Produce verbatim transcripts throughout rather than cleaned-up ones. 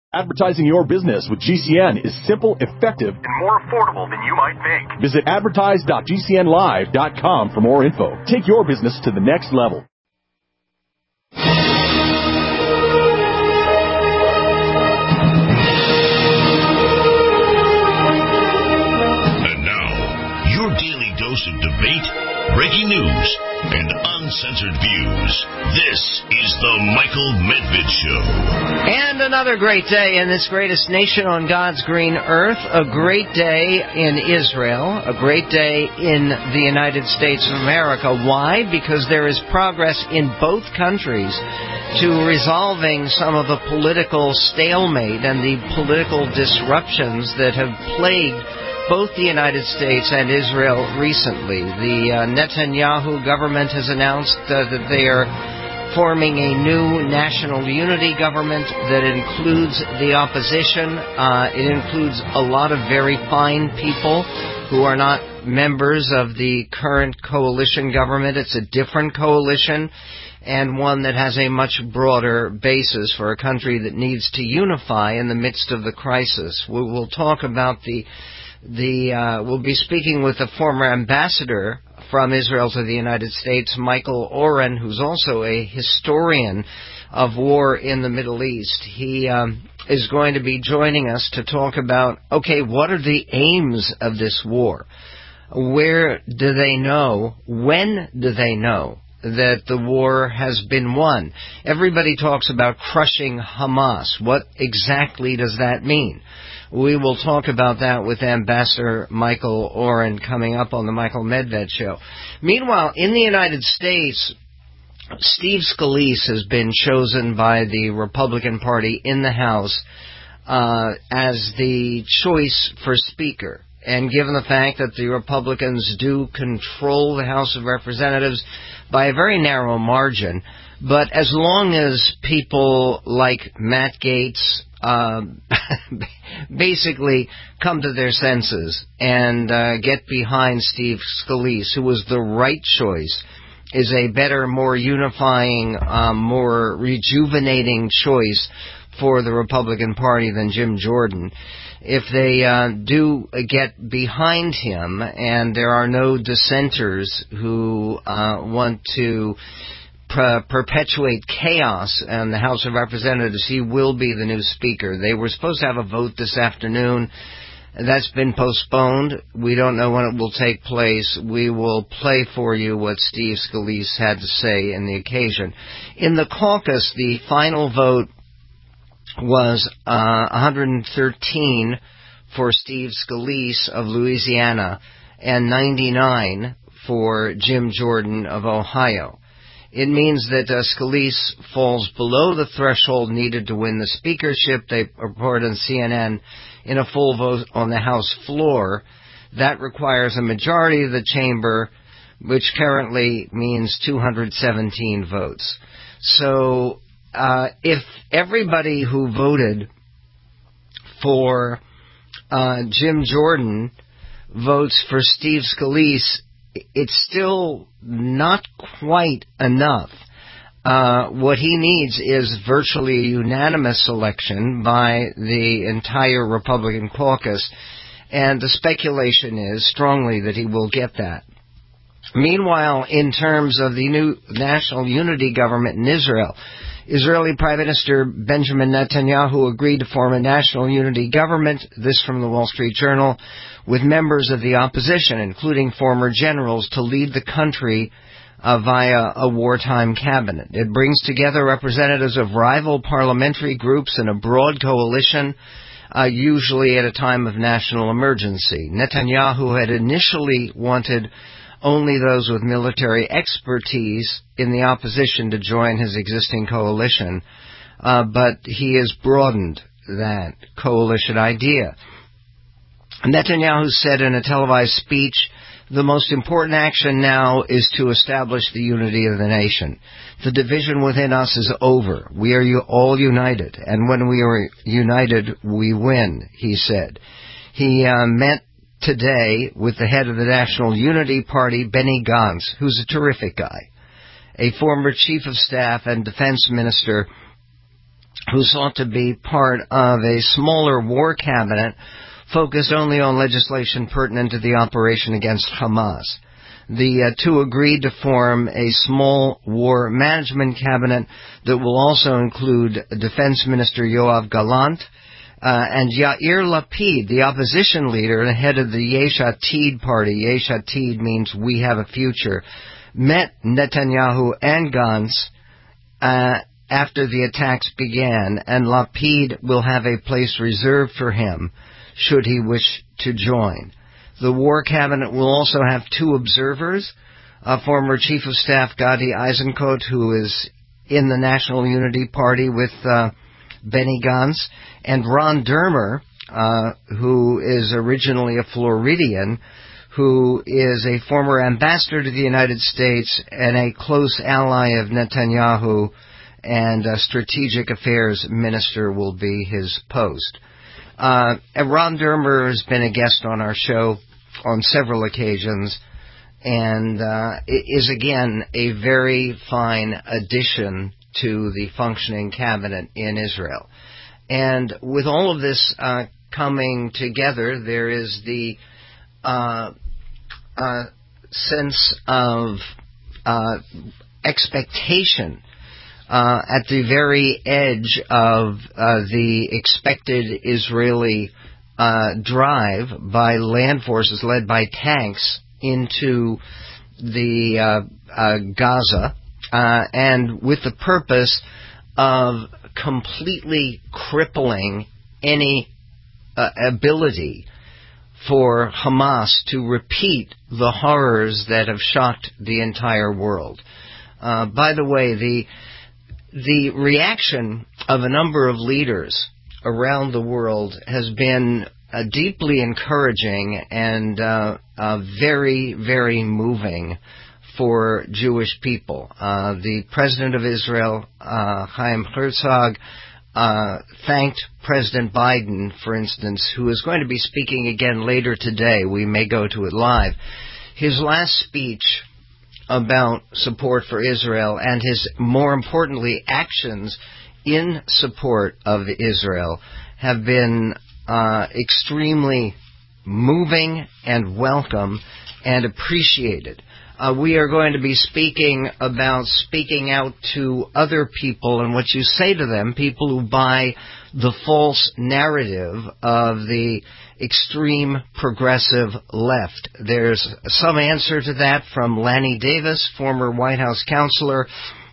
Advertising your business with G C N is simple, effective, and more affordable than you might think. Visit advertise dot g c n live dot com for more info. Take your business to the next level. And now, your daily dose of debate, breaking news, and uncensored views. This is the Michael Medved Show. And another great day in this greatest nation on God's green earth. A great day in Israel. A great day in the United States of America. Why? Because there is progress in both countries to resolving some of the political stalemate and the political disruptions that have plagued both the United States and Israel recently. The uh, Netanyahu government has announced uh, that they are forming a new national unity government that includes the opposition. Uh, it includes a lot of very fine people who are not members of the current coalition government. It's a different coalition and one that has a much broader basis for a country that needs to unify in the midst of the crisis. We will talk about the The uh, we'll be speaking with the former ambassador from Israel to the United States, Michael Oren, who's also a historian of war in the Middle East. He um, is going to be joining us to talk about, okay, what are the aims of this war? Where do they know? When do they know that the war has been won? Everybody talks about crushing Hamas. What exactly does that mean? We will talk about that with Ambassador Michael Oren coming up on the Michael Medved Show. Meanwhile, in the United States, Steve Scalise has been chosen by the Republican Party in the House uh, as the choice for Speaker. And given the fact that the Republicans do control the House of Representatives by a very narrow margin, but as long as people like Matt Gaetz uh, basically come to their senses and uh, get behind Steve Scalise, who was the right choice, is a better, more unifying, um, more rejuvenating choice for the Republican Party than Jim Jordan. If they uh, do get behind him and there are no dissenters who uh, want to per- perpetuate chaos in the House of Representatives, he will be the new Speaker. They were supposed to have a vote this afternoon. That's been postponed. We don't know when it will take place. We will play for you what Steve Scalise had to say in the occasion. In the caucus, the final vote was uh, one hundred thirteen for Steve Scalise of Louisiana and ninety-nine for Jim Jordan of Ohio. It means that uh, Scalise falls below the threshold needed to win the speakership. They report on C N N in a full vote on the House floor. That requires a majority of the chamber, which currently means two hundred seventeen votes. So Uh, if everybody who voted for uh, Jim Jordan votes for Steve Scalise, it's still not quite enough. Uh, what he needs is virtually a unanimous election by the entire Republican caucus, and the speculation is strongly that he will get that. Meanwhile, in terms of the new national unity government in Israel, Israeli Prime Minister Benjamin Netanyahu agreed to form a national unity government, this from the Wall Street Journal, with members of the opposition, including former generals, to lead the country uh, via a wartime cabinet. It brings together representatives of rival parliamentary groups in a broad coalition, uh, usually at a time of national emergency. Netanyahu had initially wanted only those with military expertise in the opposition to join his existing coalition, uh, but he has broadened that coalition idea. Netanyahu said in a televised speech, "The most important action now is to establish the unity of the nation. The division within us is over. We are all united, and when we are united, we win," he said. He uh, met today with the head of the National Unity Party, Benny Gantz, who's a terrific guy, a former chief of staff and defense minister who sought to be part of a smaller war cabinet focused only on legislation pertinent to the operation against Hamas. The uh, two agreed to form a small war management cabinet that will also include Defense Minister Yoav Gallant uh, and Yair Lapid, the opposition leader and head of the Yesh Atid party. Yesh Atid means we have a future. Met Netanyahu and Gantz uh, after the attacks began, and Lapid will have a place reserved for him should he wish to join. The War Cabinet will also have two observers, uh, former Chief of Staff Gadi Eisenkot, who is in the National Unity Party with uh, Benny Gantz, and Ron Dermer, uh, who is originally a Floridian, who is a former ambassador to the United States and a close ally of Netanyahu, and a strategic affairs minister will be his post. Uh, Ron Dermer has been a guest on our show on several occasions, and uh, is again a very fine addition to the functioning cabinet in Israel. And with all of this uh, coming together, there is the uh, uh, sense of uh, expectation uh, at the very edge of uh, the expected Israeli Uh, drive by land forces led by tanks into the uh, uh, Gaza, uh, and with the purpose of completely crippling any uh, ability for Hamas to repeat the horrors that have shocked the entire world. Uh, by the way, the the reaction of a number of leaders around the world has been uh, deeply encouraging and uh, uh, very, very moving for Jewish people. Uh, the President of Israel, uh, Chaim Herzog, uh, thanked President Biden, for instance, who is going to be speaking again later today. We may go to it live. His last speech about support for Israel and his, more importantly, actions in support of Israel have been uh, extremely moving and welcome and appreciated. Uh, we are going to be speaking about speaking out to other people and what you say to them, people who buy the false narrative of the extreme progressive left. There's some answer to that from Lanny Davis, former White House counselor,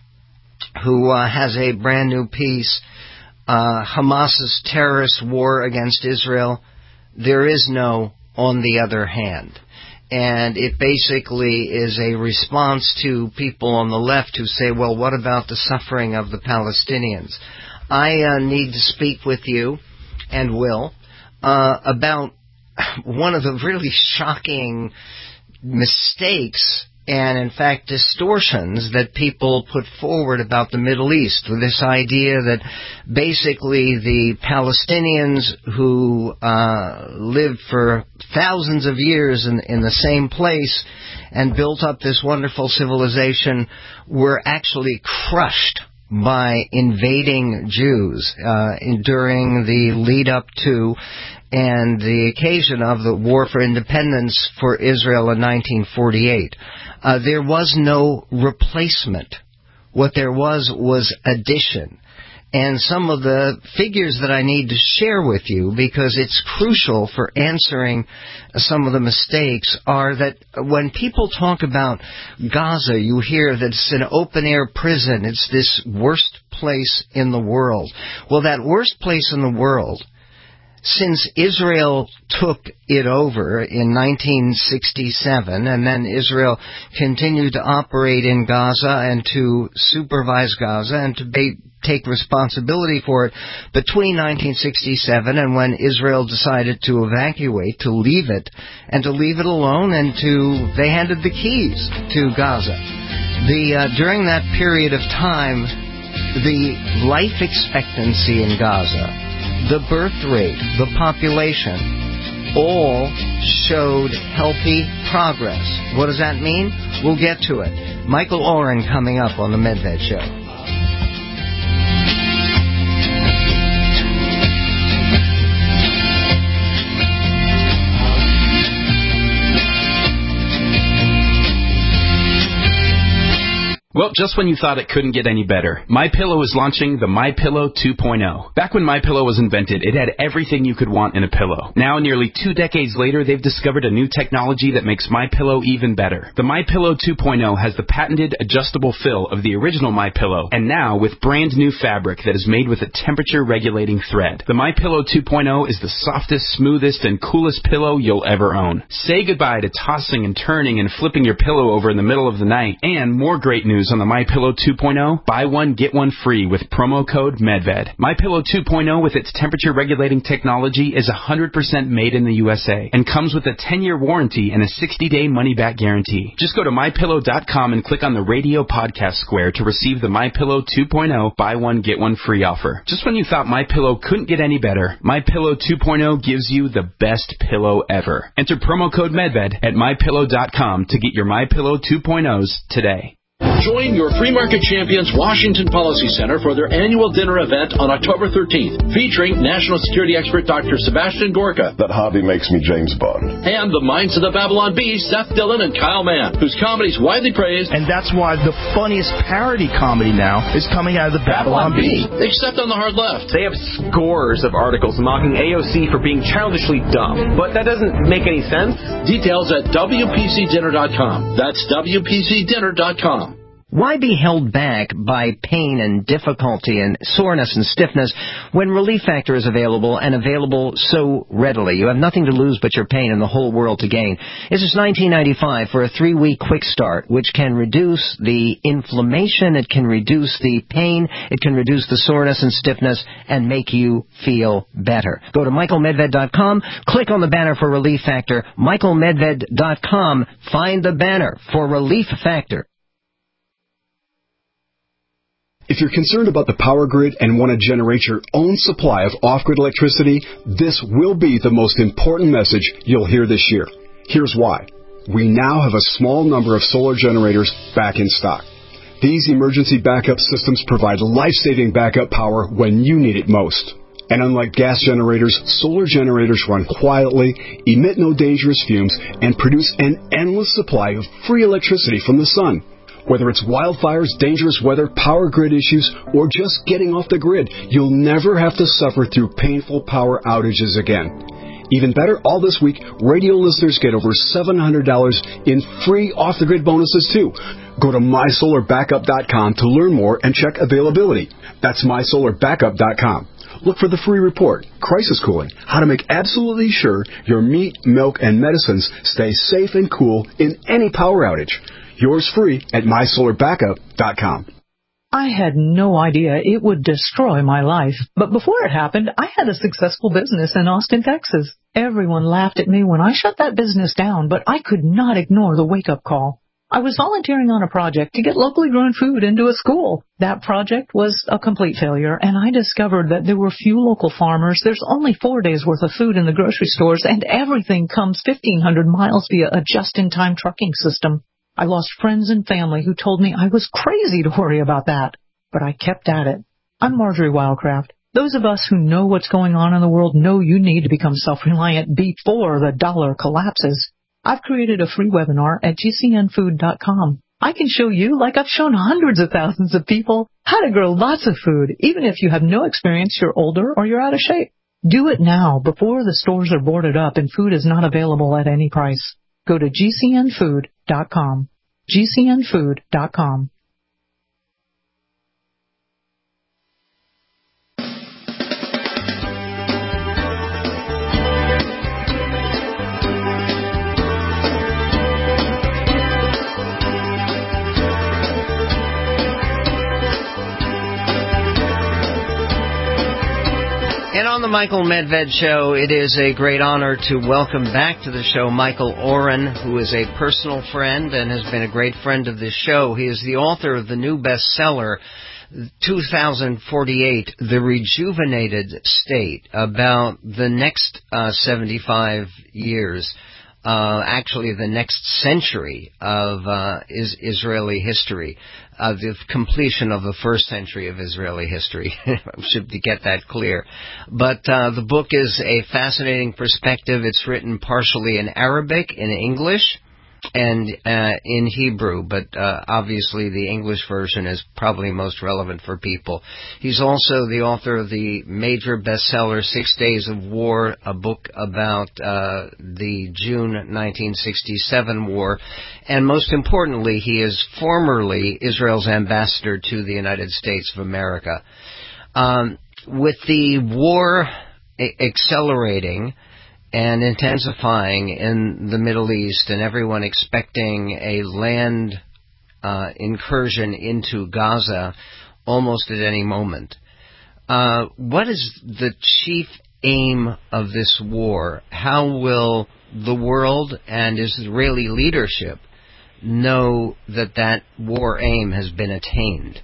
who uh, has a brand new piece, uh, Hamas's terrorist war against Israel. There is no on the other hand. And it basically is a response to people on the left who say, well, what about the suffering of the Palestinians? I uh, need to speak with you, and will, uh, about one of the really shocking mistakes and, in fact, distortions that people put forward about the Middle East, with this idea that basically the Palestinians who uh, lived for thousands of years in, in the same place and built up this wonderful civilization were actually crushed by invading Jews uh, in, during the lead-up to and the occasion of the War for Independence for Israel in nineteen forty-eight. Uh, there was no replacement. What there was was addition. And some of the figures that I need to share with you, because it's crucial for answering some of the mistakes, are that when people talk about Gaza, you hear that it's an open-air prison. It's this worst place in the world. Well, that worst place in the world, since Israel took it over in nineteen sixty-seven, and then Israel continued to operate in Gaza and to supervise Gaza and to be, take responsibility for it between nineteen sixty-seven and when Israel decided to evacuate, to leave it, and to leave it alone, and to they handed the keys to Gaza. The uh, during that period of time, the life expectancy in Gaza, the birth rate, the population, all showed healthy progress. What does that mean? We'll get to it. Michael Oren coming up on the Medved Show. Well, just when you thought it couldn't get any better, MyPillow is launching the MyPillow two point oh. Back when MyPillow was invented, it had everything you could want in a pillow. Now, nearly two decades later, they've discovered a new technology that makes MyPillow even better. The MyPillow two point oh has the patented adjustable fill of the original MyPillow, and now with brand new fabric that is made with a temperature-regulating thread. The MyPillow two point oh is the softest, smoothest, and coolest pillow you'll ever own. Say goodbye to tossing and turning and flipping your pillow over in the middle of the night. And more great news on the MyPillow two point oh. Buy one, get one free with promo code MEDVED. MyPillow two point oh with its temperature-regulating technology is one hundred percent made in the U S A and comes with a ten-year warranty and a sixty-day money-back guarantee. Just go to my pillow dot com and click on the radio podcast square to receive the MyPillow two point oh buy one, get one free offer. Just when you thought MyPillow couldn't get any better, MyPillow two point oh gives you the best pillow ever. Enter promo code MEDVED at my pillow dot com to get your MyPillow two point ohs today. Join your Free Market Champions Washington Policy Center for their annual dinner event on October thirteenth, featuring national security expert Doctor Sebastian Gorka. That hobby makes me James Bond. And the minds of the Babylon Bee, Seth Dillon and Kyle Mann, whose comedy is widely praised. And that's why the funniest parody comedy now is coming out of the Babylon, Babylon Bee. Except on the hard left. They have scores of articles mocking A O C for being childishly dumb. But that doesn't make any sense. Details at W P C dinner dot com. That's W P C dinner dot com. Why be held back by pain and difficulty and soreness and stiffness when Relief Factor is available and available so readily? You have nothing to lose but your pain and the whole world to gain. It's just nineteen ninety-five for a three-week quick start, which can reduce the inflammation, it can reduce the pain, it can reduce the soreness and stiffness, and make you feel better. Go to michael medved dot com, click on the banner for Relief Factor, michael medved dot com, find the banner for Relief Factor. If you're concerned about the power grid and want to generate your own supply of off-grid electricity, this will be the most important message you'll hear this year. Here's why. We now have a small number of solar generators back in stock. These emergency backup systems provide life-saving backup power when you need it most. And unlike gas generators, solar generators run quietly, emit no dangerous fumes, and produce an endless supply of free electricity from the sun. Whether it's wildfires, dangerous weather, power grid issues, or just getting off the grid, you'll never have to suffer through painful power outages again. Even better, all this week, radio listeners get over seven hundred dollars in free off-the-grid bonuses, too. Go to my solar backup dot com to learn more and check availability. That's my solar backup dot com. Look for the free report, Crisis Cooling, how to make absolutely sure your meat, milk, and medicines stay safe and cool in any power outage. Yours free at my solar backup dot com. I had no idea it would destroy my life. But before it happened, I had a successful business in Austin, Texas. Everyone laughed at me when I shut that business down, but I could not ignore the wake-up call. I was volunteering on a project to get locally grown food into a school. That project was a complete failure, and I discovered that there were few local farmers. There's only four days' worth of food in the grocery stores, and everything comes fifteen hundred miles via a just-in-time trucking system. I lost friends and family who told me I was crazy to worry about that, but I kept at it. I'm Marjorie Wildcraft. Those of us who know what's going on in the world know you need to become self-reliant before the dollar collapses. I've created a free webinar at G C N food dot com. I can show you, like I've shown hundreds of thousands of people, how to grow lots of food, even if you have no experience, you're older, or you're out of shape. Do it now, before the stores are boarded up and food is not available at any price. Go to G C N food dot com. G C N food dot com. And on the Michael Medved Show, it is a great honor to welcome back to the show Michael Oren, who is a personal friend and has been a great friend of this show. He is the author of the new bestseller, two thousand forty-eight, The Rejuvenated State, about the next uh, seventy-five years, uh, actually the next century of uh, is Israeli history. Uh, the completion of the first century of Israeli history. Should get that clear. But uh, the book is a fascinating perspective. It's written partially in Arabic, in English, and uh, in Hebrew, but uh, obviously the English version is probably most relevant for people. He's also the author of the major bestseller Six Days of War, a book about uh, the June nineteen sixty-seven war, and most importantly, he is formerly Israel's ambassador to the United States of America. Um, with the war a- accelerating and intensifying in the Middle East, and everyone expecting a land uh, incursion into Gaza almost at any moment. Uh, what is the chief aim of this war? How will the world and Israeli leadership know that that war aim has been attained?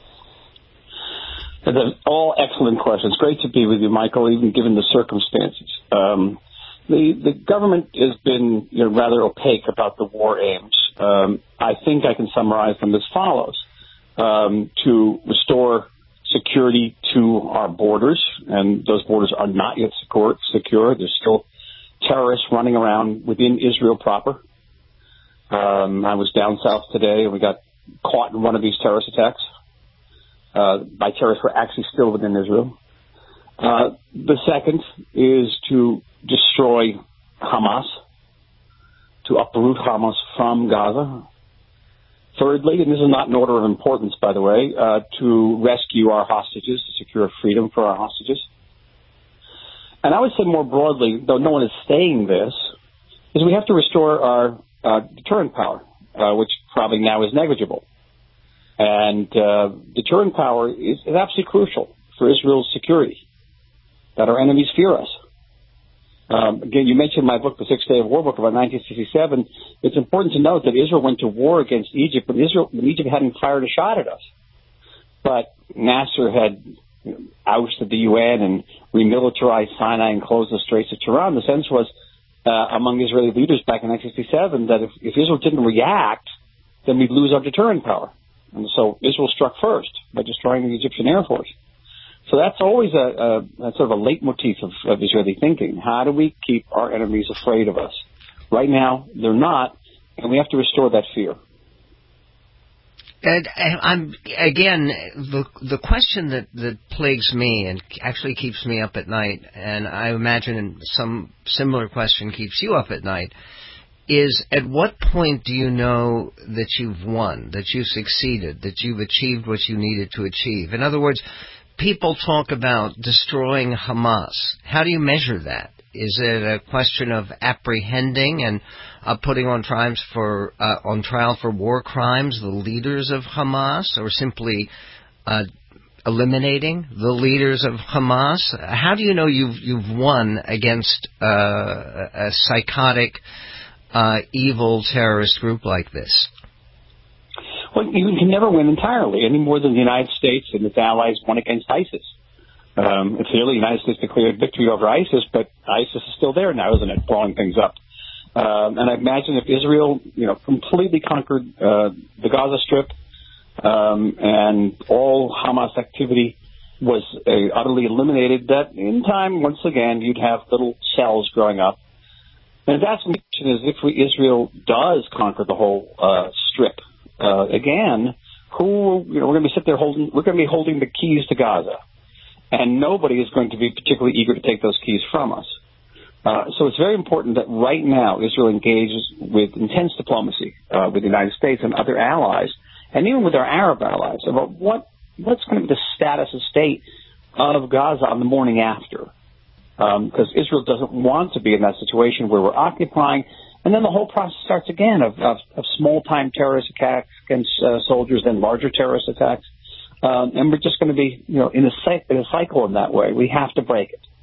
They're all excellent questions. Great to be with you, Michael, even given the circumstances. Um, The, the government has been you know, rather opaque about the war aims. Um, I think I can summarize them as follows. Um, to restore security to our borders, and those borders are not yet secure. secure. There's still terrorists running around within Israel proper. Um, I was down south today, and we got caught in one of these terrorist attacks uh, by terrorists who are actually still within Israel. Uh, the second is to destroy Hamas, to uproot Hamas from Gaza. Thirdly, and this is not in order of importance, by the way, uh, to rescue our hostages, to secure freedom for our hostages. And I would say more broadly, though no one is saying this, is we have to restore our uh, deterrent power, uh, which probably now is negligible. And uh, deterrent power is, is absolutely crucial for Israel's security, that our enemies fear us. Um, again, you mentioned my book, The Six Day of War book, about nineteen sixty-seven. It's important to note that Israel went to war against Egypt when, Israel, when Egypt hadn't fired a shot at us. But Nasser had you know, ousted the U N and remilitarized Sinai and closed the Straits of Tiran. The sense was uh, among Israeli leaders back in nineteen sixty-seven that if, if Israel didn't react, then we'd lose our deterrent power. And so Israel struck first by destroying the Egyptian Air Force. So that's always a, a, a sort of a leitmotif of, of Israeli thinking. How do we keep our enemies afraid of us? Right now, they're not, and we have to restore that fear. And I'm again the the question that, that plagues me and actually keeps me up at night, and I imagine some similar question keeps you up at night, is at what point do you know that you've won, that you've succeeded, that you've achieved what you needed to achieve? In other words, people talk about destroying Hamas. How do you measure that? Is it a question of apprehending and uh, putting on trials for uh, on trial for war crimes the leaders of Hamas, or simply uh, eliminating the leaders of Hamas? How do you know you've you've won against uh, a psychotic, uh, evil terrorist group like this? Well, you can never win entirely, any more than the United States and its allies won against ISIS. Um, clearly, the United States declared victory over ISIS, but ISIS is still there now, isn't it, blowing things up? Um, and I imagine if Israel, you know, completely conquered uh, the Gaza Strip um, and all Hamas activity was uh, utterly eliminated, that in time, once again, you'd have little cells growing up. And that's the question is if we, Israel does conquer the whole uh, Strip, Uh, again, who you know, we're going to be sit there holding. We're going to be holding the keys to Gaza, and nobody is going to be particularly eager to take those keys from us. Uh, so it's very important that right now Israel engages with intense diplomacy uh, with the United States and other allies, and even with our Arab allies, about what what's going to be the status and state of Gaza on the morning after, because um, Israel doesn't want to be in that situation where we're occupying. And then the whole process starts again of, of, of small-time terrorist attacks against uh, soldiers, then larger terrorist attacks. Um, and we're just going to be, you know, in a, in a cycle in that way. We have to break it.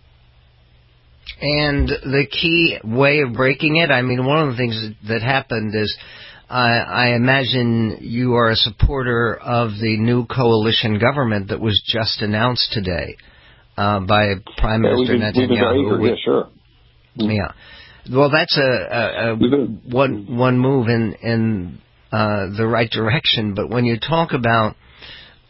And the key way of breaking it, I mean, one of the things that, that happened is I, I imagine you are a supporter of the new coalition government that was just announced today uh, by Prime yeah, Minister we've been, Netanyahu. We've been very eager, yeah, sure. Mm-hmm. Yeah. Well, that's a, a, a one one move in in uh, the right direction. But when you talk about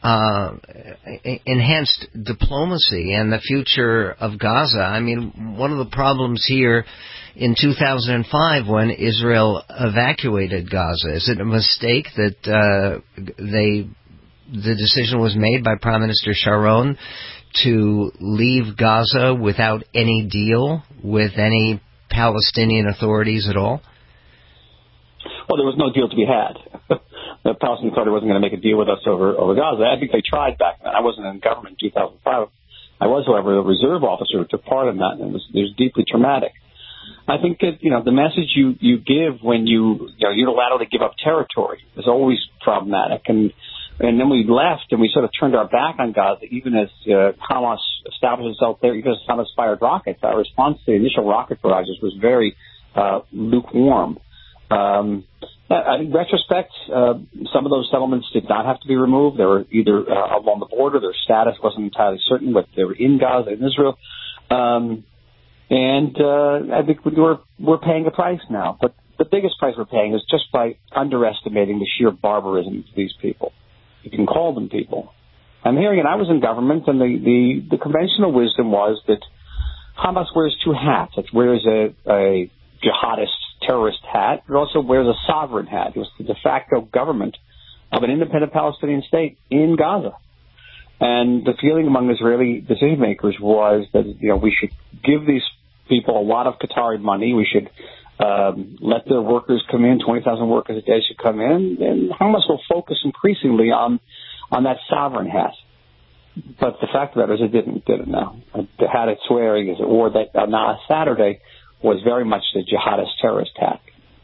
uh, enhanced diplomacy and the future of Gaza. I mean, one of the problems here in two thousand five when Israel evacuated Gaza, is it a mistake that uh, they the decision was made by Prime Minister Sharon to leave Gaza without any deal with any Palestinian authorities at all? Well, there was no deal to be had. The Palestinian Authority wasn't going to make a deal with us over, over Gaza. I think they tried back then. I wasn't in government in two thousand five. I was, however, a reserve officer who took part in that, and it was, it was deeply traumatic. I think that, you know, the message you, you give when you, you know, unilaterally give up territory is always problematic. And and then we left and we sort of turned our back on Gaza, even as uh, Hamas established itself there, even as Hamas fired rockets. Our response to the initial rocket barrages was very uh, lukewarm. Um, in retrospect, uh, some of those settlements did not have to be removed. They were either uh, along the border, their status wasn't entirely certain, but they were in Gaza, in Israel. Um, and uh, I think we're, we're paying a price now. But the biggest price we're paying is just by underestimating the sheer barbarism of these people. You can call them people. I'm hearing it. I was in government, and the, the, the conventional wisdom was that Hamas wears two hats. It wears a, a jihadist terrorist hat. It also wears a sovereign hat. It was the de facto government of an independent Palestinian state in Gaza. And the feeling among Israeli decision makers was that, you know, we should give these people a lot of Qatari money. We should um, let their workers come in. twenty thousand workers a day should come in. And Hamas will focus increasingly on, on that sovereign hat. But the fact of that is it didn't, did it now. The hat it's wearing, as it wore that on uh, Saturday, was very much the jihadist terrorist hat.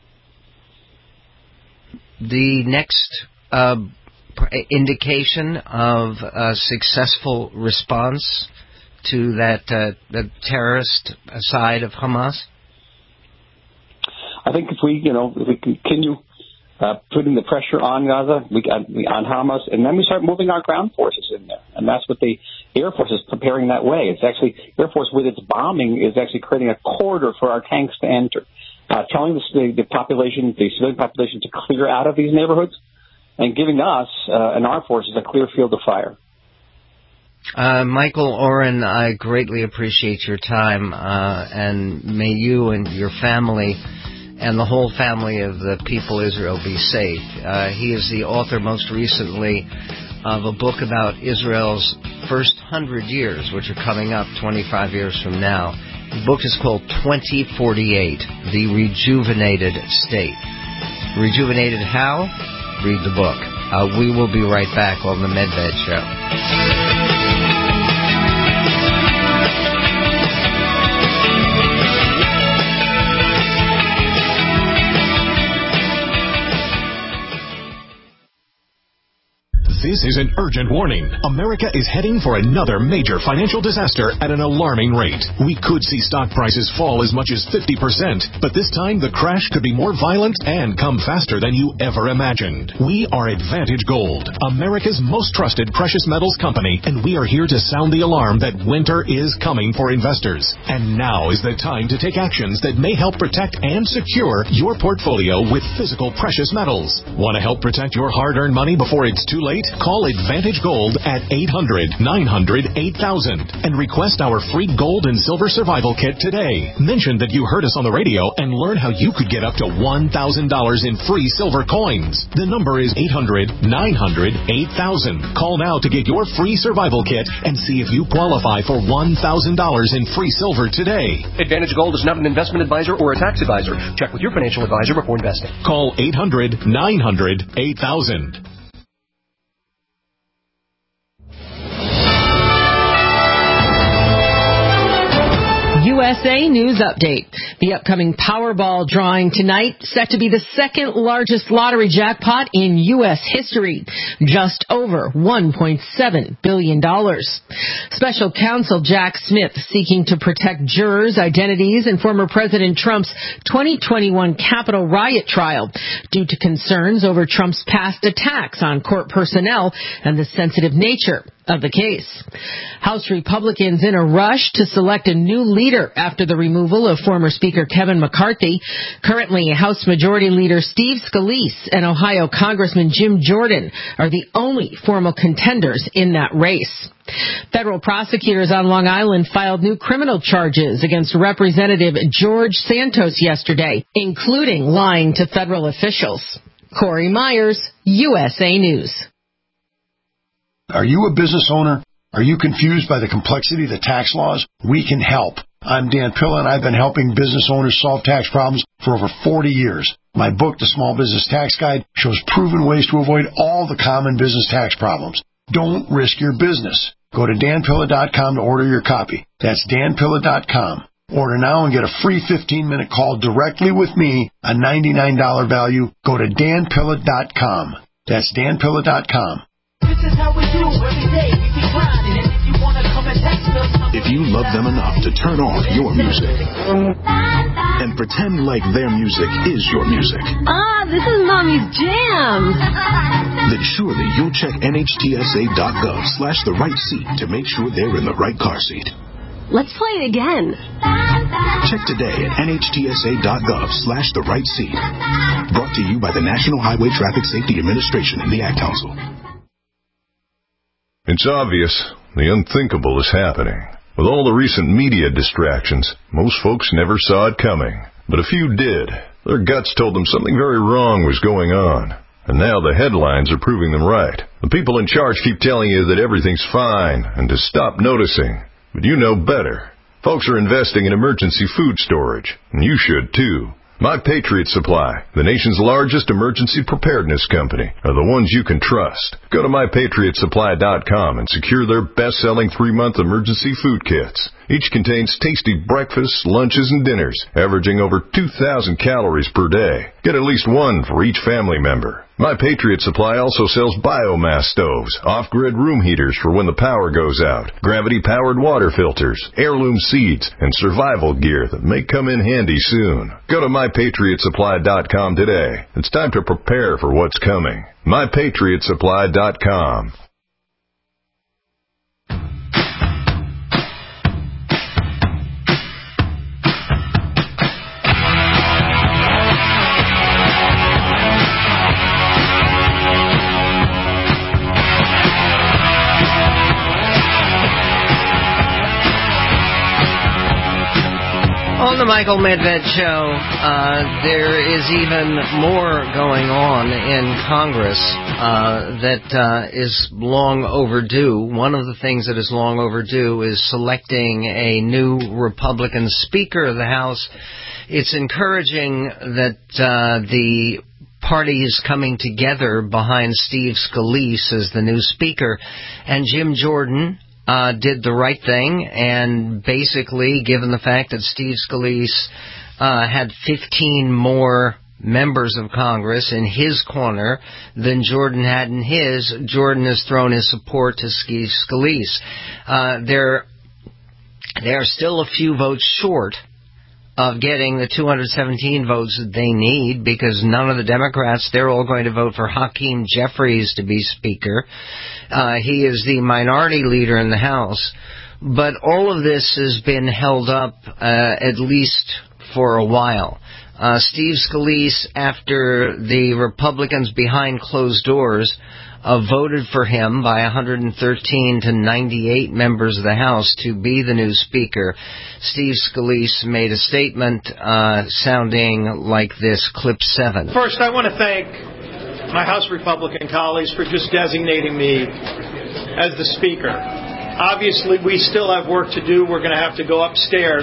The next uh, indication of a successful response to that uh, the terrorist side of Hamas? I think if we, you know, if we continue uh, putting the pressure on Gaza, we, on Hamas, and then we start moving our ground forces in there, and that's what the Air Force is preparing that way. It's actually, Air Force with its bombing is actually creating a corridor for our tanks to enter, uh, telling the, the population, the civilian population, to clear out of these neighborhoods, and giving us uh, and our forces a clear field of fire. Uh, Michael Oren, I greatly appreciate your time, uh, and may you and your family and the whole family of the people Israel be safe. Uh, he is the author most recently of a book about Israel's first hundred years, which are coming up twenty-five years from now. The book is called twenty forty-eight, The Rejuvenated State. Rejuvenated how? Read the book. Uh, we will be right back on the Medved Show. This is an urgent warning. America is heading for another major financial disaster at an alarming rate. We could see stock prices fall as much as fifty percent, but this time the crash could be more violent and come faster than you ever imagined. We are Advantage Gold, America's most trusted precious metals company, and we are here to sound the alarm that winter is coming for investors. And now is the time to take actions that may help protect and secure your portfolio with physical precious metals. Want to help protect your hard-earned money before it's too late? Call Advantage Gold at eight hundred, nine hundred, eight thousand and request our free gold and silver survival kit today. Mention that you heard us on the radio and learn how you could get up to one thousand dollars in free silver coins. The number is eight hundred, nine hundred, eight thousand. Call now to get your free survival kit and see if you qualify for one thousand dollars in free silver today. Advantage Gold is not an investment advisor or a tax advisor. Check with your financial advisor before investing. Call eight hundred, nine hundred, eight thousand. U S A News Update. The upcoming Powerball drawing tonight set to be the second largest lottery jackpot in U S history, just over one point seven billion dollars. Special counsel Jack Smith seeking to protect jurors' identities in former President Trump's twenty twenty-one Capitol riot trial due to concerns over Trump's past attacks on court personnel and the sensitive nature of the case. House Republicans in a rush to select a new leader after the removal of former Speaker Kevin McCarthy. Currently, House Majority Leader Steve Scalise and Ohio Congressman Jim Jordan are the only formal contenders in that race. Federal prosecutors on Long Island filed new criminal charges against Representative George Santos yesterday, including lying to federal officials. Corey Myers, U S A News. Are you a business owner? Are you confused by the complexity of the tax laws? We can help. I'm Dan Pilla, and I've been helping business owners solve tax problems for over forty years. My book, The Small Business Tax Guide, shows proven ways to avoid all the common business tax problems. Don't risk your business. Go to dan pilla dot com to order your copy. That's dan pilla dot com. Order now and get a free fifteen-minute call directly with me, a ninety-nine dollars value. Go to dan pilla dot com. That's dan pilla dot com. This is how we do every day. We keep grinding, and if you want to come and text us. If you love them enough to turn off your music and pretend like their music is your music. Ah, this is Mommy's jam. Then surely you'll check N H T S A dot gov slash the right seat to make sure they're in the right car seat. Let's play it again. Check today at N H T S A dot gov slash the right seat. Brought to you by the National Highway Traffic Safety Administration and the Ad Council. It's obvious the unthinkable is happening. With all the recent media distractions, most folks never saw it coming. But a few did. Their guts told them something very wrong was going on. And now the headlines are proving them right. The people in charge keep telling you that everything's fine and to stop noticing. But you know better. Folks are investing in emergency food storage, and you should too. My Patriot Supply, the nation's largest emergency preparedness company, are the ones you can trust. Go to my patriot supply dot com and secure their best-selling three-month emergency food kits. Each contains tasty breakfasts, lunches, and dinners, averaging over two thousand calories per day. Get at least one for each family member. My Patriot Supply also sells biomass stoves, off-grid room heaters for when the power goes out, gravity-powered water filters, heirloom seeds, and survival gear that may come in handy soon. Go to my patriot supply dot com today. It's time to prepare for what's coming. my patriot supply dot com. On the Michael Medved Show, uh, there is even more going on in Congress uh, that uh, is long overdue. One of the things that is long overdue is selecting a new Republican Speaker of the House. It's encouraging that uh, the party is coming together behind Steve Scalise as the new Speaker, and Jim Jordan Uh, did the right thing, and basically, given the fact that Steve Scalise uh, had fifteen more members of Congress in his corner than Jordan had in his, Jordan has thrown his support to Steve Scalise. Uh, there, there are still a few votes short of getting the two hundred seventeen votes that they need, because none of the Democrats, they're all going to vote for Hakeem Jeffries to be Speaker. Uh, he is the minority leader in the House. But all of this has been held up uh, at least for a while. Uh, Steve Scalise, after the Republicans behind closed doors uh, voted for him by one hundred thirteen to ninety-eight members of the House to be the new Speaker, Steve Scalise made a statement uh, sounding like this, clip seven. First, I want to thank my House Republican colleagues for just designating me as the Speaker. Obviously, we still have work to do. We're going to have to go upstairs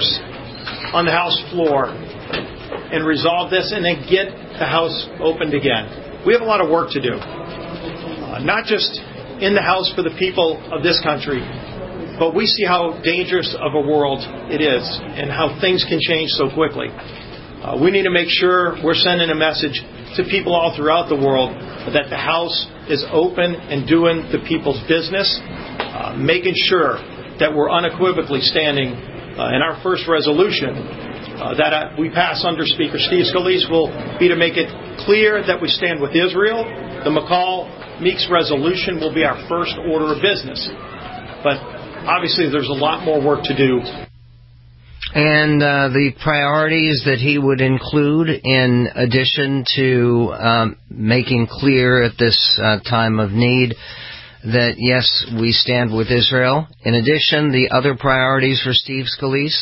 on the House floor and resolve this and then get the House opened again. We have a lot of work to do. Uh, not just in the House for the people of this country, but we see how dangerous of a world it is and how things can change so quickly. Uh, we need to make sure we're sending a message to people all throughout the world that the House is open and doing the people's business, uh, making sure that we're unequivocally standing uh, in our first resolution uh, that uh, we pass under Speaker Steve Scalise will be to make it clear that we stand with Israel. The McCall Meeks resolution will be our first order of business. But obviously there's a lot more work to do. And uh, the priorities that he would include, in addition to um, making clear at this uh, time of need that, yes, we stand with Israel. In addition, the other priorities for Steve Scalise?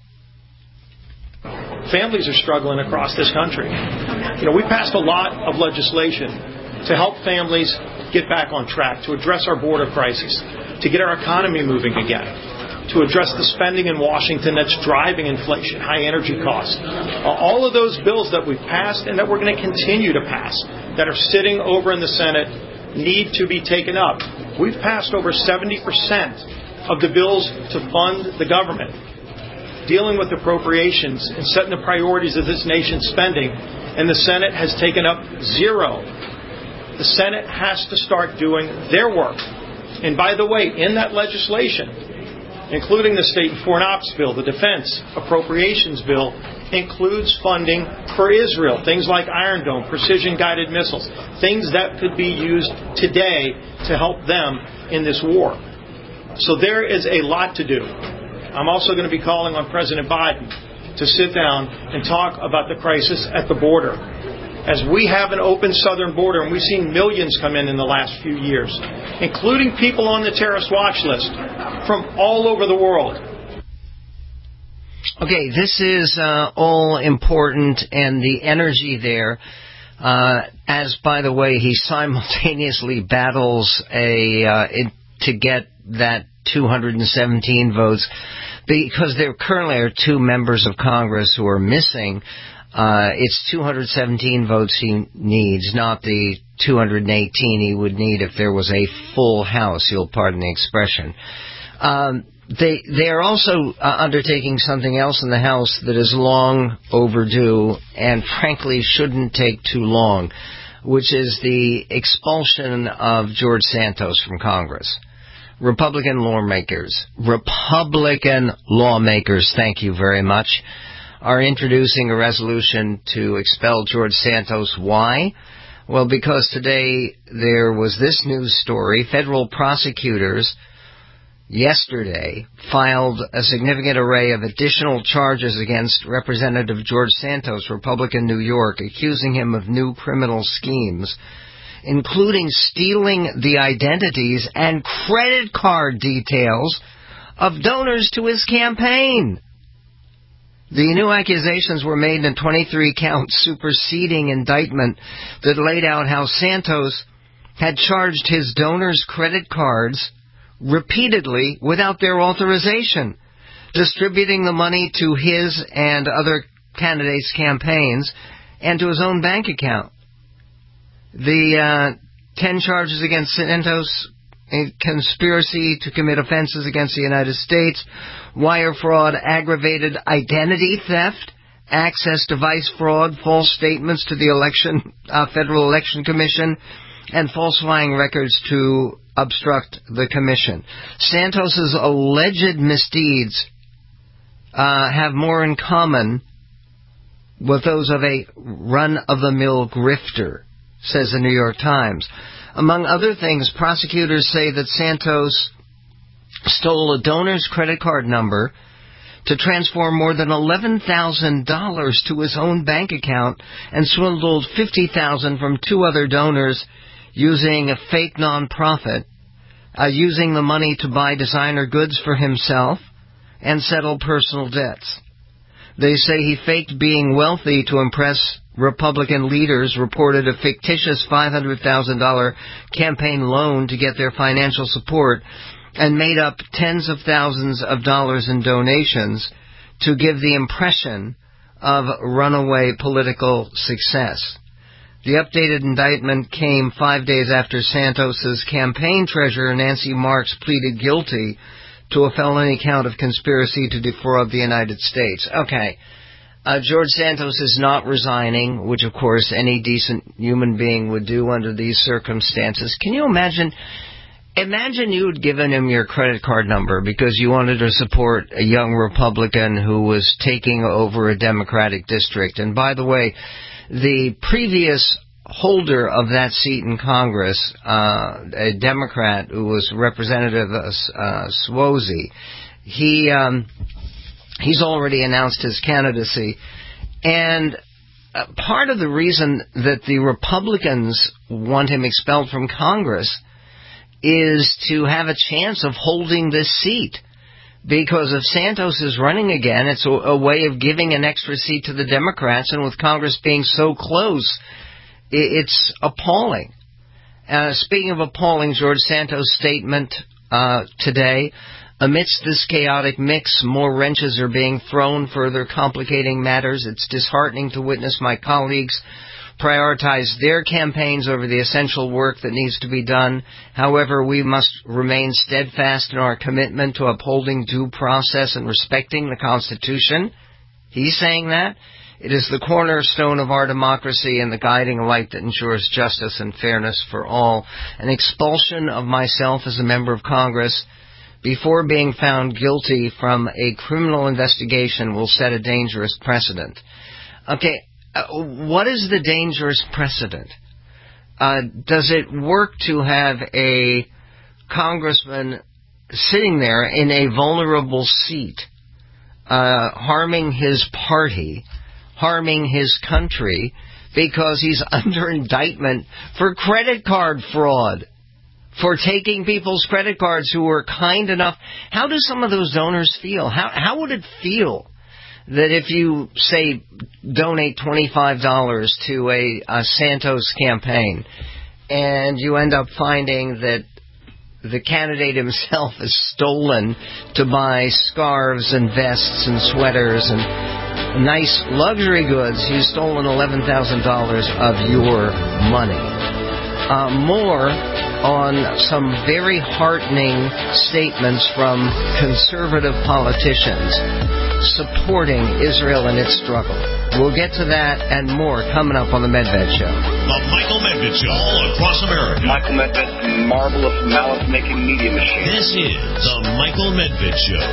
Families are struggling across this country. You know, we passed a lot of legislation to help families get back on track, to address our border crisis, to get our economy moving again, to address the spending in Washington that's driving inflation, high energy costs. All of those bills that we've passed and that we're going to continue to pass that are sitting over in the Senate need to be taken up. We've passed over seventy percent of the bills to fund the government, dealing with appropriations and setting the priorities of this nation's spending, and the Senate has taken up zero. The Senate has to start doing their work. And by the way, in that legislation, including the State and Foreign Ops Bill, the Defense Appropriations Bill, includes funding for Israel, things like Iron Dome, precision-guided missiles, things that could be used today to help them in this war. So there is a lot to do. I'm also going to be calling on President Biden to sit down and talk about the crisis at the border. As we have an open southern border, and we've seen millions come in in the last few years, including people on the terrorist watch list from all over the world. Okay, this is uh, all important, and the energy there, uh, as, by the way, he simultaneously battles a uh, it, to get that two hundred seventeen votes, because there currently are two members of Congress who are missing. Uh, it's two hundred seventeen votes he needs, not the two hundred eighteen he would need if there was a full House. You'll pardon the expression. Um, they they are also uh, undertaking something else in the House that is long overdue and frankly shouldn't take too long, which is the expulsion of George Santos from Congress. Republican lawmakers, Republican lawmakers, thank you very much, are introducing a resolution to expel George Santos. Why? Well, because today there was this news story. Federal prosecutors yesterday filed a significant array of additional charges against Representative George Santos, Republican New York, accusing him of new criminal schemes, including stealing the identities and credit card details of donors to his campaign. The new accusations were made in a twenty-three count superseding indictment that laid out how Santos had charged his donors' credit cards repeatedly without their authorization, distributing the money to his and other candidates' campaigns and to his own bank account. The uh, ten charges against Santos: conspiracy to commit offenses against the United States, wire fraud, aggravated identity theft, access device fraud, false statements to the election uh, Federal Election Commission, and falsifying records to obstruct the commission. Santos's alleged misdeeds uh, have more in common with those of a run-of-the-mill grifter, says the New York Times. Among other things, prosecutors say that Santos stole a donor's credit card number to transfer more than eleven thousand dollars to his own bank account and swindled fifty thousand dollars from two other donors using a fake nonprofit, uh, using the money to buy designer goods for himself and settle personal debts. They say he faked being wealthy to impress Republican leaders, reported a fictitious five hundred thousand dollars campaign loan to get their financial support, and made up tens of thousands of dollars in donations to give the impression of runaway political success. The updated indictment came five days after Santos's campaign treasurer, Nancy Marks, pleaded guilty to a felony count of conspiracy to defraud the United States. Okay. Uh, George Santos is not resigning, which, of course, any decent human being would do under these circumstances. Can you imagine? Imagine you had given him your credit card number because you wanted to support a young Republican who was taking over a Democratic district. And by the way, the previous holder of that seat in Congress, uh, a Democrat who was Representative uh, Suozzi, he um, he's already announced his candidacy. And uh, part of the reason that the Republicans want him expelled from Congress is to have a chance of holding this seat. Because if Santos is running again, it's a, a way of giving an extra seat to the Democrats, and with Congress being so close, it, it's appalling. Uh, speaking of appalling, George Santos' statement uh, today, amidst this chaotic mix, more wrenches are being thrown, further complicating matters. It's disheartening to witness my colleagues prioritize their campaigns over the essential work that needs to be done. However, we must remain steadfast in our commitment to upholding due process and respecting the Constitution. He's saying that. It is the cornerstone of our democracy and the guiding light that ensures justice and fairness for all. An expulsion of myself as a member of Congress before being found guilty from a criminal investigation will set a dangerous precedent. Okay, uh, what is the dangerous precedent? Uh, does it work to have a congressman sitting there in a vulnerable seat, uh, harming his party, harming his country, because he's under indictment for credit card fraud? For taking people's credit cards who were kind enough. How do some of those donors feel? How how would it feel that if you, say, donate twenty-five dollars to a, a Santos campaign and you end up finding that the candidate himself is stolen to buy scarves and vests and sweaters and nice luxury goods? He's stolen eleven thousand dollars of your money. Uh, more on some very heartening statements from conservative politicians supporting Israel in its struggle. We'll get to that and more coming up on The Medved Show. The Michael Medved Show all across America. Michael Medved, marvelous malice-making media machine. This is The Michael Medved Show.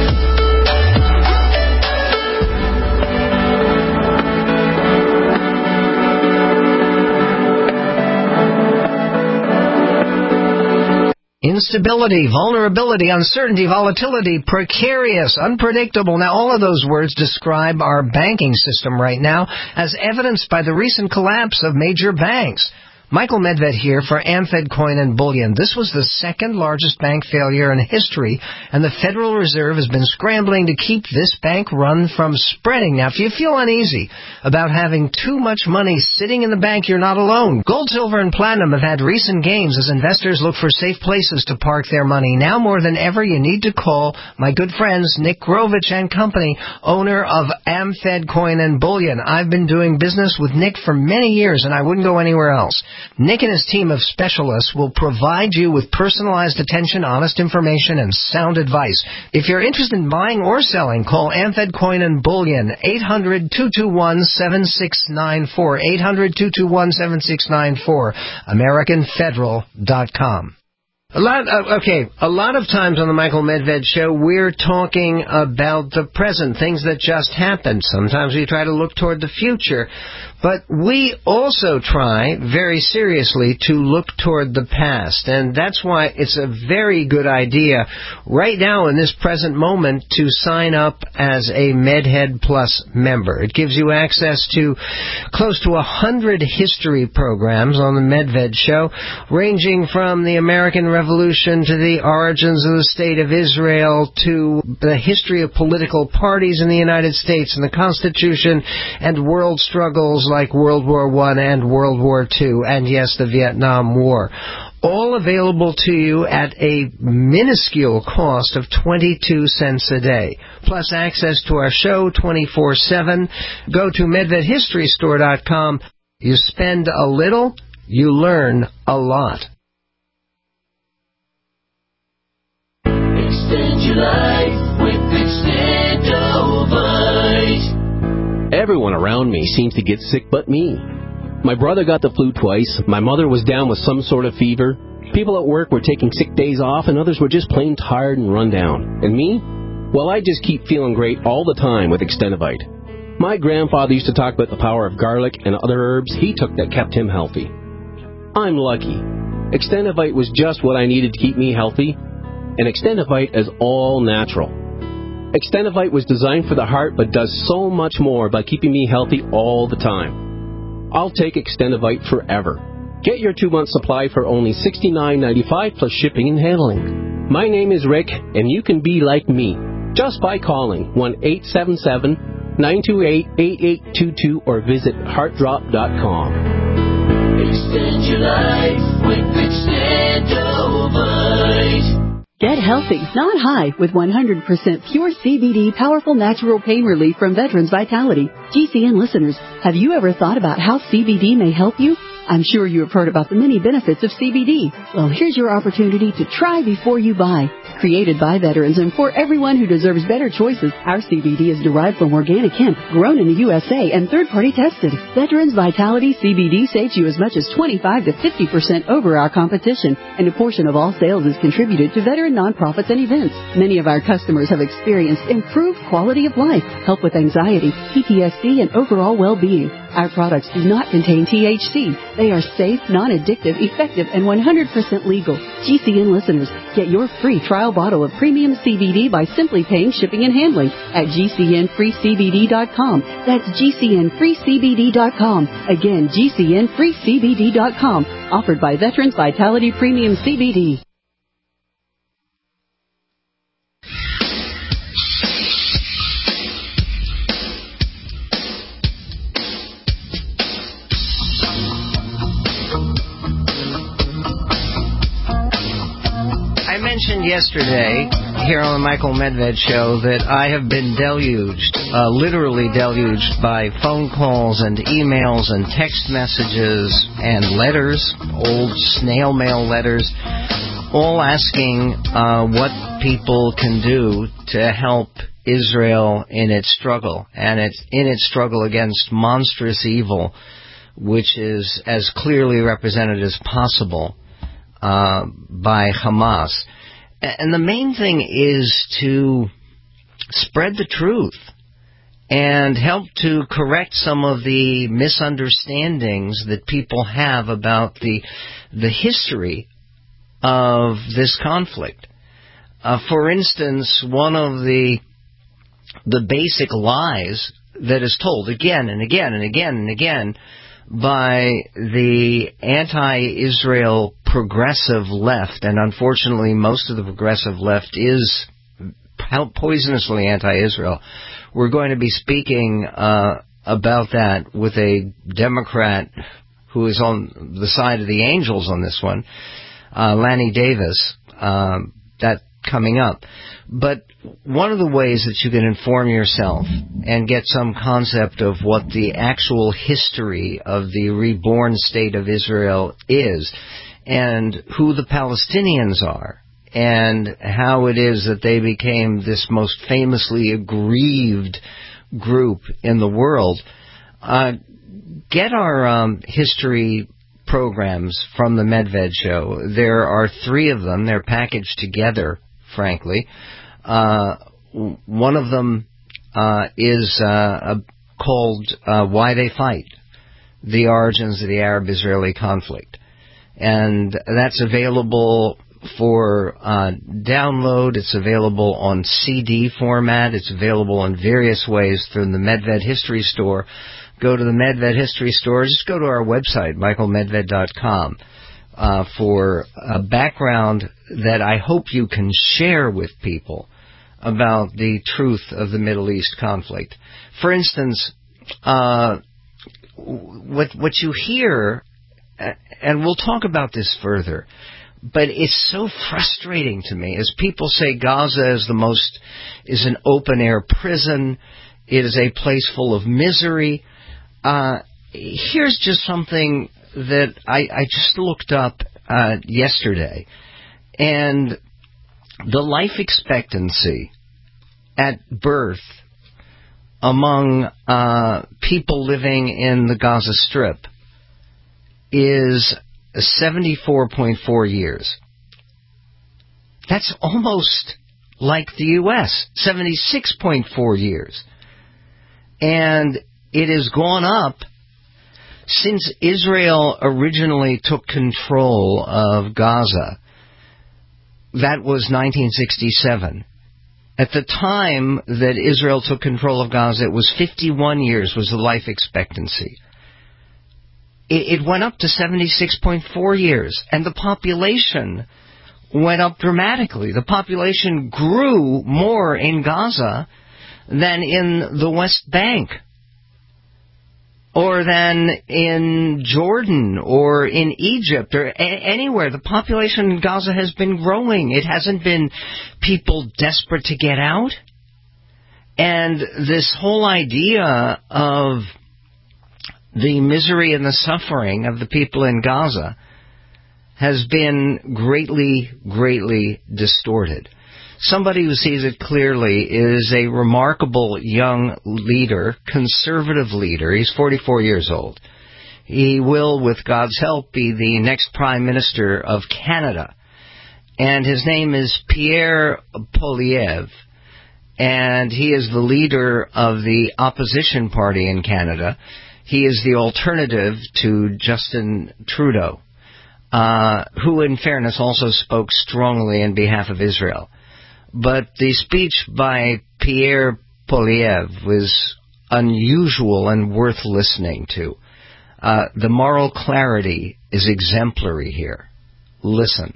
Instability, vulnerability, uncertainty, volatility, precarious, unpredictable. Now, all of those words describe our banking system right now, as evidenced by the recent collapse of major banks. Michael Medved here for AmFed Coin and Bullion. This was the second largest bank failure in history, and the Federal Reserve has been scrambling to keep this bank run from spreading. Now, if you feel uneasy about having too much money sitting in the bank, you're not alone. Gold, silver, and platinum have had recent gains as investors look for safe places to park their money. Now more than ever, you need to call my good friends Nick Grovich and Company, owner of AmFed Coin and Bullion. I've been doing business with Nick for many years, and I wouldn't go anywhere else. Nick and his team of specialists will provide you with personalized attention, honest information, and sound advice. If you're interested in buying or selling, call AmFed Coin and Bullion, eight hundred, two two one, seven six nine four, eight hundred, two two one, seven six nine four, American Federal dot com. A lot, uh, okay, a lot of times on the Michael Medved Show, we're talking about the present, things that just happened. Sometimes we try to look toward the future. But we also try, very seriously, to look toward the past. And that's why it's a very good idea, right now in this present moment, to sign up as a MedHead Plus member. It gives you access to close to a hundred history programs on the Medved Show, ranging from the American Revolution to the origins of the State of Israel to the history of political parties in the United States and the Constitution and world struggles like World War One and World War Two, and yes, the Vietnam War. All available to you at a minuscule cost of twenty-two cents a day. Plus access to our show twenty-four seven. Go to Medved History Store dot com. You spend a little, you learn a lot. Extend your life with Extendovite. Everyone around me seems to get sick but me. My brother got the flu twice, my mother was down with some sort of fever, people at work were taking sick days off, and others were just plain tired and run down. And me? Well, I just keep feeling great all the time with Extendovite. My grandfather used to talk about the power of garlic and other herbs he took that kept him healthy. I'm lucky. Extendivite was just what I needed to keep me healthy, and Extendivite is all natural. Extendivite was designed for the heart but does so much more by keeping me healthy all the time. I'll take Extendivite forever. Get your two-month supply for only sixty-nine ninety-five plus shipping and handling. My name is Rick, and you can be like me just by calling one eight seven seven, nine two eight, eight eight two two or visit heart drop dot com. Extend your life with Extendivite. Get healthy, not high, with one hundred percent pure C B D powerful natural pain relief from Veterans Vitality. G C N listeners, have you ever thought about how C B D may help you? I'm sure you have heard about the many benefits of C B D. Well, here's your opportunity to try before you buy. Created by veterans and for everyone who deserves better choices, our C B D is derived from organic hemp, grown in the U S A and third-party tested. Veterans Vitality C B D saves you as much as twenty-five to fifty percent over our competition, and a portion of all sales is contributed to veteran nonprofits and events. Many of our customers have experienced improved quality of life, help with anxiety, P T S D, and overall well-being. Our products do not contain T H C. They are safe, non-addictive, effective, and one hundred percent legal. G C N listeners, get your free trial bottle of premium C B D by simply paying shipping and handling at G C N free C B D dot com. That's G C N free C B D dot com. Again, G C N free C B D dot com. Offered by Veterans Vitality Premium C B D. Mentioned yesterday here on the Michael Medved Show that I have been deluged, uh, literally deluged by phone calls and emails and text messages and letters, old snail mail letters, all asking uh, what people can do to help Israel in its struggle, and it's in its struggle against monstrous evil, which is as clearly represented as possible uh, by Hamas. And the main thing is to spread the truth and help to correct some of the misunderstandings that people have about the the history of this conflict. Uh, for instance, one of the the basic lies that is told again and again and again and again by the anti-Israel progressive left, and unfortunately most of the progressive left is poisonously anti-Israel. We're going to be speaking uh, about that with a Democrat who is on the side of the angels on this one, uh, Lanny Davis, um, that coming up. But one of the ways that you can inform yourself and get some concept of what the actual history of the reborn state of Israel is, and who the Palestinians are, and how it is that they became this most famously aggrieved group in the world, uh, get our um, history programs from the Medved Show. There are three of them. They're packaged together, frankly. Uh, one of them uh, is uh, uh, called uh, Why They Fight, The Origins of the Arab-Israeli Conflict. And that's available for uh, download. It's available on C D format. It's available in various ways through the Medved History Store. Go to the Medved History Store. Just go to our website, michael medved dot com, uh, for a background that I hope you can share with people about the truth of the Middle East conflict. For instance, uh, what what you hear, and we'll talk about this further, but it's so frustrating to me as people say Gaza is the most is an open air prison. It is a place full of misery. Uh, here's just something that I, I just looked up uh, yesterday, and the life expectancy at birth among uh, people living in the Gaza Strip is seventy-four point four years. That's almost like the U S, seventy-six point four years. And it has gone up since Israel originally took control of Gaza. That was nineteen sixty-seven. At the time that Israel took control of Gaza, it was fifty-one years was the life expectancy. It, it went up to seventy-six point four years, and the population went up dramatically. The population grew more in Gaza than in the West Bank, or than in Jordan, or in Egypt, or a- anywhere. The population in Gaza has been growing. It hasn't been people desperate to get out. And this whole idea of the misery and the suffering of the people in Gaza has been greatly, greatly distorted. Somebody who sees it clearly is a remarkable young leader, conservative leader. He's forty-four years old. He will, with God's help, be the next Prime Minister of Canada. And his name is Pierre Poilievre. And he is the leader of the opposition party in Canada. He is the alternative to Justin Trudeau, uh, who, in fairness, also spoke strongly in behalf of Israel. But the speech by Pierre Poilievre was unusual and worth listening to. Uh, the moral clarity is exemplary here. Listen.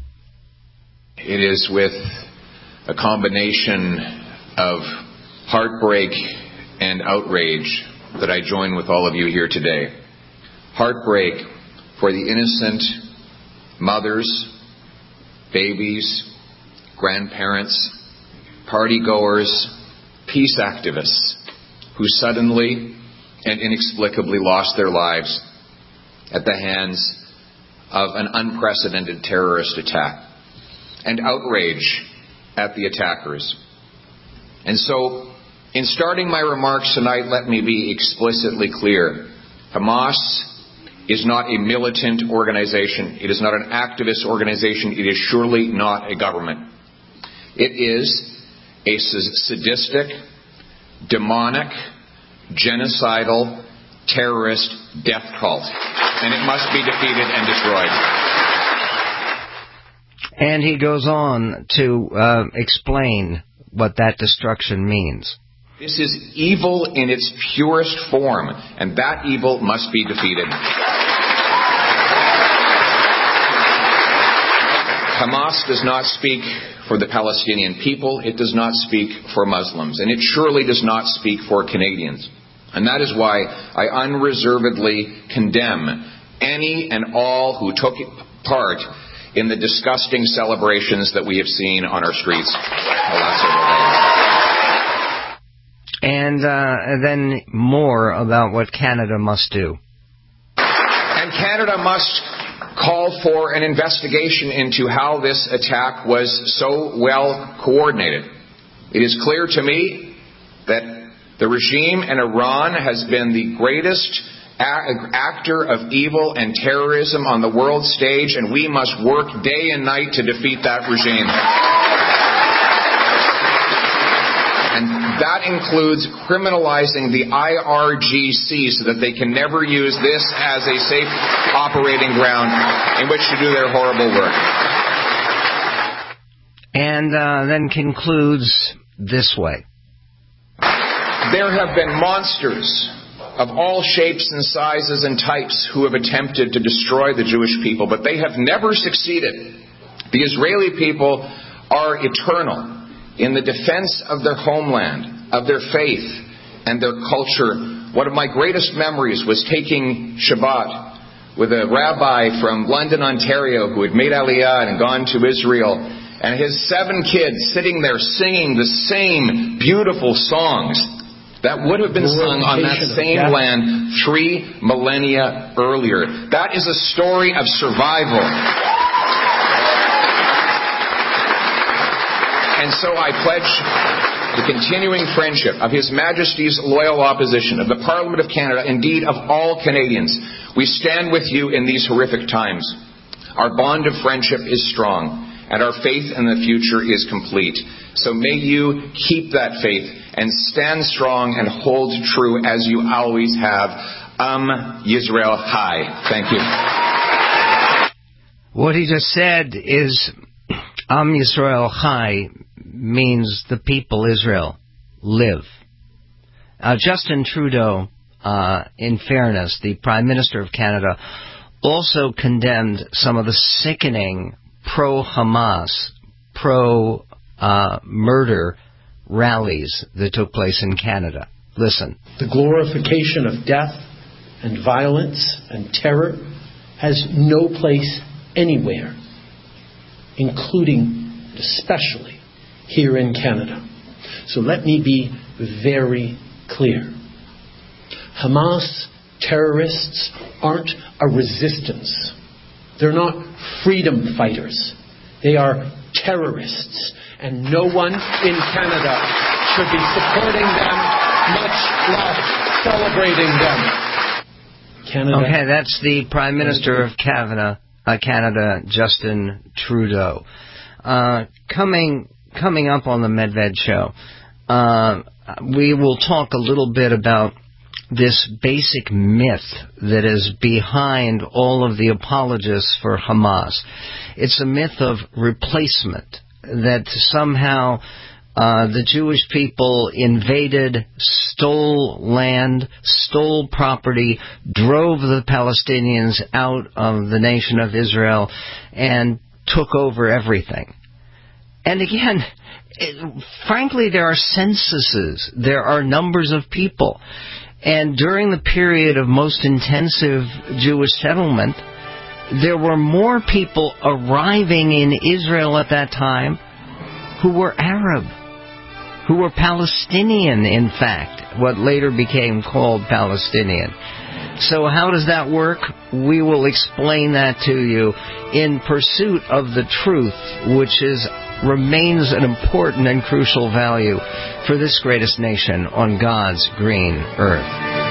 It is with a combination of heartbreak and outrage that I join with all of you here today. Heartbreak for the innocent mothers, babies, grandparents, party-goers, peace activists who suddenly and inexplicably lost their lives at the hands of an unprecedented terrorist attack, and outrage at the attackers. And so, in starting my remarks tonight, let me be explicitly clear. Hamas is not a militant organization. It is not an activist organization. It is surely not a government. It is a sadistic, demonic, genocidal, terrorist death cult. And it must be defeated and destroyed. And he goes on to uh, explain what that destruction means. This is evil in its purest form, and that evil must be defeated. Hamas does not speak for the Palestinian people. It does not speak for Muslims. And it surely does not speak for Canadians. And that is why I unreservedly condemn any and all who took part in the disgusting celebrations that we have seen on our streets the last several days. And uh, then more about what Canada must do. And Canada must call for an investigation into how this attack was so well coordinated. It is clear to me that the regime in Iran has been the greatest actor of evil and terrorism on the world stage, and we must work day and night to defeat that regime. And that includes criminalizing the I R G C so that they can never use this as a safe operating ground in which to do their horrible work. And uh, then concludes this way. There have been monsters of all shapes and sizes and types who have attempted to destroy the Jewish people, but they have never succeeded. The Israeli people are eternal in the defense of their homeland, of their faith, and their culture. One of my greatest memories was taking Shabbat with a rabbi from London, Ontario, who had made Aliyah and gone to Israel, and his seven kids sitting there singing the same beautiful songs that would have been sung on that same land three millennia earlier. That is a story of survival. And so I pledge the continuing friendship of His Majesty's loyal opposition, of the Parliament of Canada, indeed of all Canadians. We stand with you in these horrific times. Our bond of friendship is strong, and our faith in the future is complete. So may you keep that faith and stand strong and hold true as you always have. Am Yisrael Chai. Thank you. What he just said is Am Yisrael Chai means the people Israel live. Uh, Justin Trudeau, uh, in fairness, the Prime Minister of Canada, also condemned some of the sickening pro-Hamas, pro-murder rallies that took place in Canada. Listen. The glorification of death and violence and terror has no place anywhere, including, especially, here in Canada. So let me be very clear. Hamas terrorists aren't a resistance. They're not freedom fighters. They are terrorists. And no one in Canada should be supporting them, much less celebrating them. Canada. Okay, that's the Prime Minister of Canada, uh, Canada, Justin Trudeau. Uh, coming coming up on the Medved Show, uh, we will talk a little bit about this basic myth that is behind all of the apologists for Hamas. It's a myth of replacement, that somehow uh, the Jewish people invaded, stole land, stole property, drove the Palestinians out of the nation of Israel, and took over everything. And again, it, frankly, there are censuses. There are numbers of people. And during the period of most intensive Jewish settlement, there were more people arriving in Israel at that time who were Arab, who were Palestinian, in fact, what later became called Palestinian. So how does that work? We will explain that to you in pursuit of the truth, which is remains an important and crucial value for this greatest nation on God's green earth.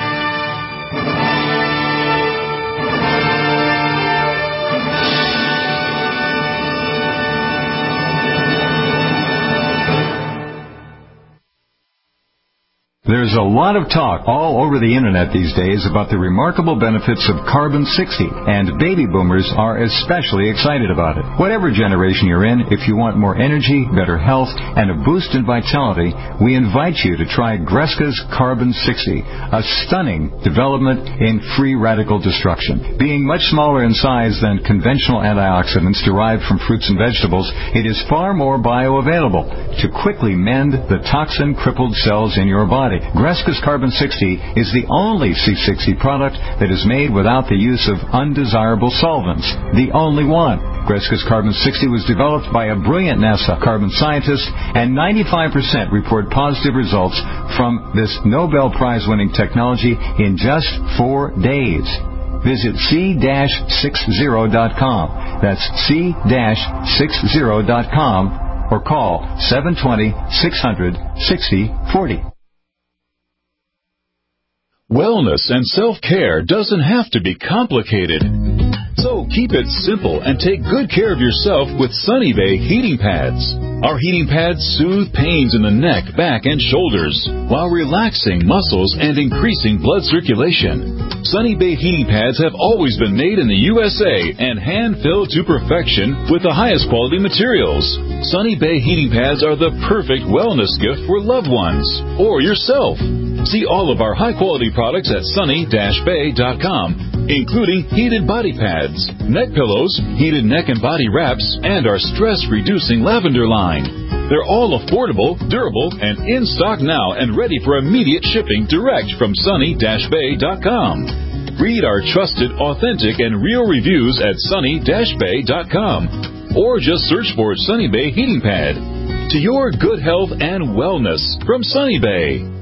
There's a lot of talk all over the internet these days about the remarkable benefits of Carbon sixty, and baby boomers are especially excited about it. Whatever generation you're in, if you want more energy, better health, and a boost in vitality, we invite you to try Greska's Carbon sixty, a stunning development in free radical destruction. Being much smaller in size than conventional antioxidants derived from fruits and vegetables, it is far more bioavailable to quickly mend the toxin-crippled cells in your body. Greska's Carbon sixty is the only C sixty product that is made without the use of undesirable solvents. The only one. Greska's Carbon sixty was developed by a brilliant NASA carbon scientist, and ninety-five percent report positive results from this Nobel Prize-winning technology in just four days. Visit C sixty dot com. That's C sixty dot com or call seven two zero, six hundred, sixty forty. Wellness and self-care doesn't have to be complicated. So keep it simple and take good care of yourself with Sunny Bay heating pads. Our heating pads soothe pains in the neck, back, and shoulders while relaxing muscles and increasing blood circulation. Sunny Bay heating pads have always been made in the U S A and hand-filled to perfection with the highest quality materials. Sunny Bay heating pads are the perfect wellness gift for loved ones or yourself. See all of our high-quality products at sunny dash bay dot com, including heated body pads, neck pillows, heated neck and body wraps, and our stress-reducing lavender line. They're all affordable, durable, and in stock now and ready for immediate shipping direct from sunny dash bay dot com. Read our trusted, authentic, and real reviews at sunny dash bay dot com or just search for Sunny Bay Heating Pad. To your good health and wellness from Sunny Bay.